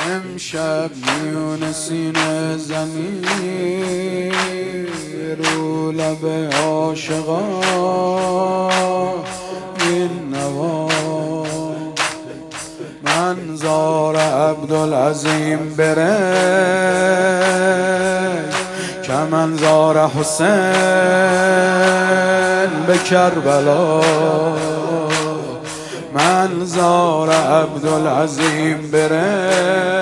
امشب میون سینه زمین رو لب عاشقا این نوا منظار عبدالعظیم بره که منظار حسین به کربلا منظار عبدالعظیم بره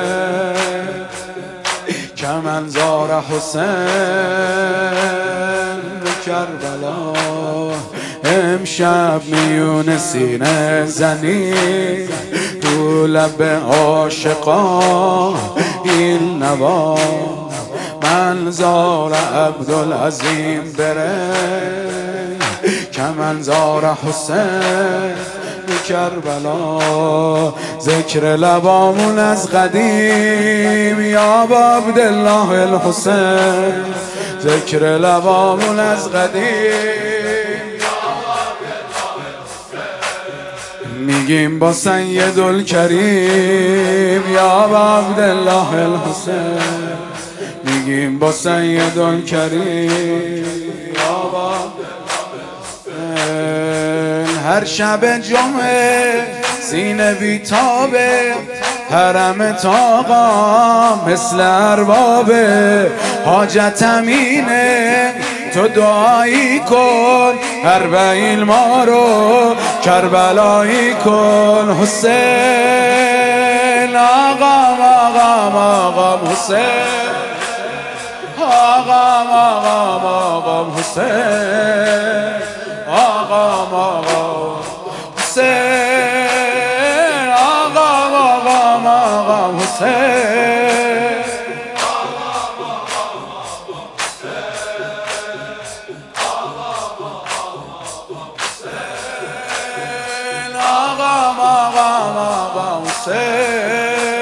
که منظار حسین به کربلا امشب میون سینه زنی تو لب عاشقا این نوا منظار عبدالعظیم بره که منظار حسین کربلا ذکر لبامون از قدیم یا عبدالله الحسین ذکر لبامون از قدیم میگیم با سید الکریم یا عبدالله الحسین میگیم با سید الکریم یا هر شب جمعه سینه بیتابه حرم تاقا مثل اربابه حاجت امینه تو دعایی کن اربعین ما رو کربلایی کن حسین آقام آقام آقام حسین آقام آقام آقام حسین آقام آقام حسین آقام آقام آقام حسین آقام آقام آقام حسین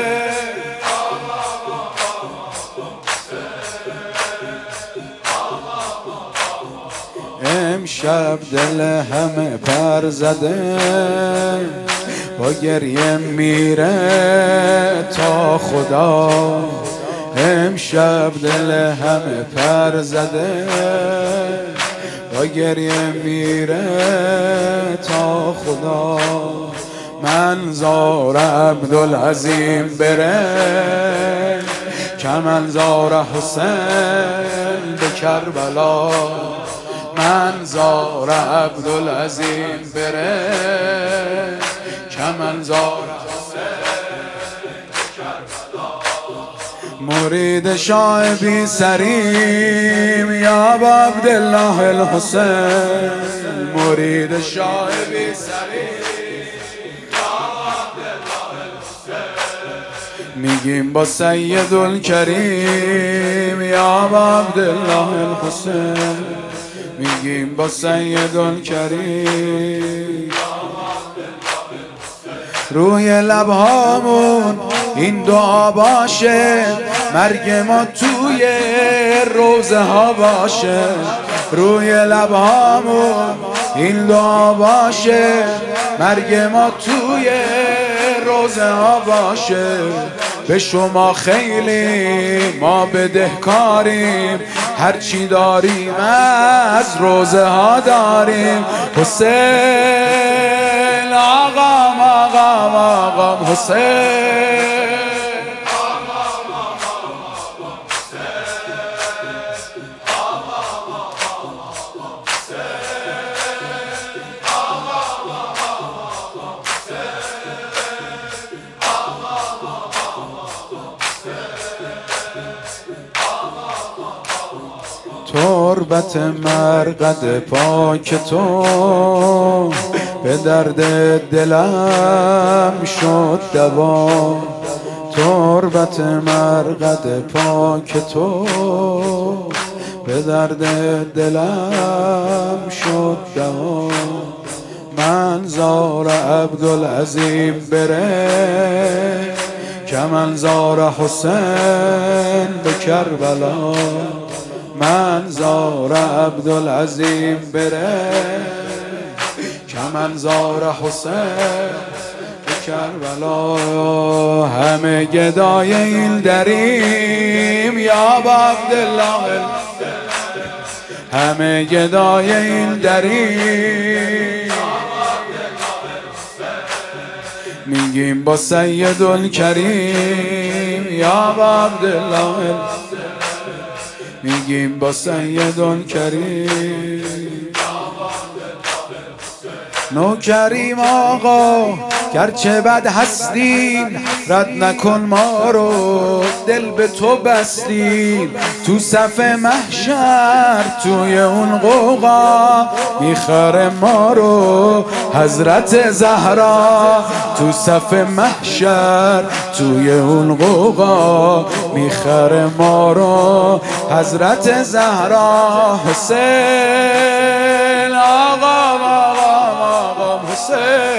امشب دل همه پر زده با گریه میره تا خدا امشب دل همه پر زده با گریه میره تا خدا منظار عبدالعظیم بره که منظار حسین به کربلا منظار عبدالعظیم بره که منظار مرید شاه بی سریم یا عبدالله الحسین مرید شاه بی سریم میگیم با سید الکریم یا عبدالله الحسین میگیم با سید الکریم روی لبهامون این دعا باشه مرگ ما توی روزه ها باشه روی لبهامون این دعا باشه مرگ ما توی روزه ها باشه به شما خیلی ما بدهکاریم هرچی داریم از روزه ها داریم حسین آقام آقام آقام حسین تربت مرقد پاک تو به درد دلم شد دوا تربت مرقد پاک تو به درد دلم شد دوا منظار عبدالعظیم بره که منظار حسین به کربلا منظار عبدالعظیم بره که منظار حسین به کربلا. همه گدای این دریم یا عبدالله، همه گدای این دریم میگیم با سیدالکریم یا عبدالله، میگیم با سیدالکریم. نوکریم آقا گرچه بد هستیم، رد نکن ما رو دل به تو بستیم. تو صف محشر توی اون قوقا میخره ما رو حضرت زهرا. تو صف محشر توی اون قوقا میخره ما رو حضرت زهرا. حسین آقا حسین